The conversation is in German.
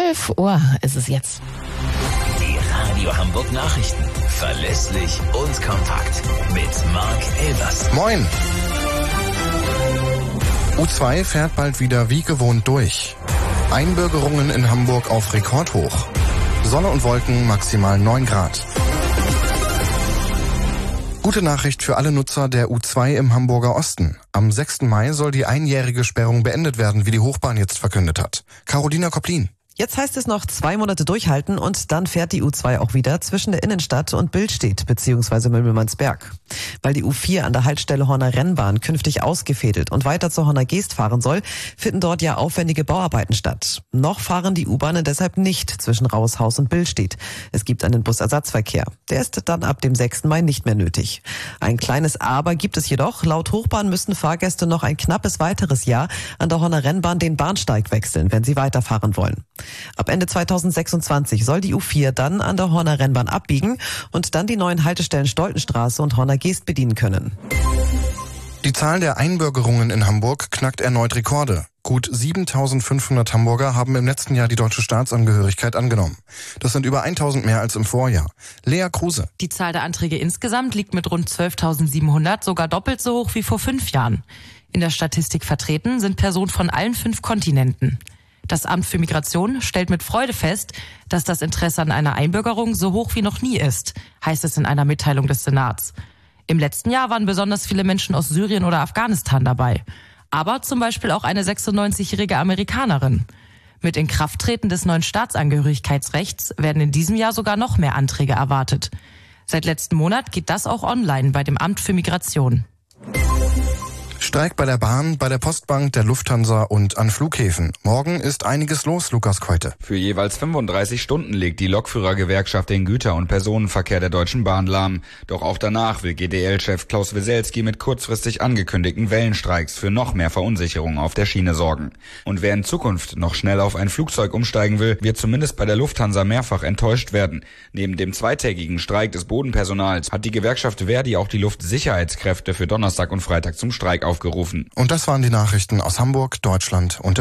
12 Uhr ist es jetzt. Die Radio Hamburg Nachrichten. Verlässlich und kompakt. Mit Marc Elbers. Moin! U2 fährt bald wieder wie gewohnt durch. Einbürgerungen in Hamburg auf Rekordhoch. Sonne und Wolken, maximal 9 Grad. Gute Nachricht für alle Nutzer der U2 im Hamburger Osten. Am 6. Mai soll die einjährige Sperrung beendet werden, wie die Hochbahn jetzt verkündet hat. Carolina Koplin. Jetzt heißt es noch 2 Monate durchhalten und dann fährt die U2 auch wieder zwischen der Innenstadt und Billstedt bzw. Möbelmannsberg. Weil die U4 an der Haltestelle Horner Rennbahn künftig ausgefädelt und weiter zur Horner Geest fahren soll, finden dort ja aufwendige Bauarbeiten statt. Noch fahren die U-Bahnen deshalb nicht zwischen Raushaus und Billstedt. Es gibt einen Busersatzverkehr. Der ist dann ab dem 6. Mai nicht mehr nötig. Ein kleines Aber gibt es jedoch. Laut Hochbahn müssten Fahrgäste noch ein knappes weiteres Jahr an der Horner Rennbahn den Bahnsteig wechseln, wenn sie weiterfahren wollen. Ab Ende 2026 soll die U4 dann an der Horner Rennbahn abbiegen und dann die neuen Haltestellen Stoltenstraße und Horner Geest bedienen können. Die Zahl der Einbürgerungen in Hamburg knackt erneut Rekorde. Gut 7.500 Hamburger haben im letzten Jahr die deutsche Staatsangehörigkeit angenommen. Das sind über 1.000 mehr als im Vorjahr. Lea Kruse. Die Zahl der Anträge insgesamt liegt mit rund 12.700 sogar doppelt so hoch wie vor 5 Jahren. In der Statistik vertreten sind Personen von allen 5 Kontinenten. Das Amt für Migration stellt mit Freude fest, dass das Interesse an einer Einbürgerung so hoch wie noch nie ist, heißt es in einer Mitteilung des Senats. Im letzten Jahr waren besonders viele Menschen aus Syrien oder Afghanistan dabei. Aber zum Beispiel auch eine 96-jährige Amerikanerin. Mit Inkrafttreten des neuen Staatsangehörigkeitsrechts werden in diesem Jahr sogar noch mehr Anträge erwartet. Seit letzten Monat geht das auch online bei dem Amt für Migration. Streik bei der Bahn, bei der Postbank, der Lufthansa und an Flughäfen. Morgen ist einiges los, Lukas Keute. Für jeweils 35 Stunden legt die Lokführergewerkschaft den Güter- und Personenverkehr der Deutschen Bahn lahm. Doch auch danach will GDL-Chef Klaus Weselski mit kurzfristig angekündigten Wellenstreiks für noch mehr Verunsicherung auf der Schiene sorgen. Und wer in Zukunft noch schnell auf ein Flugzeug umsteigen will, wird zumindest bei der Lufthansa mehrfach enttäuscht werden. Neben dem zweitägigen Streik des Bodenpersonals hat die Gewerkschaft Verdi auch die Luftsicherheitskräfte für Donnerstag und Freitag zum Streik aufgerufen. Und das waren die Nachrichten aus Hamburg, Deutschland und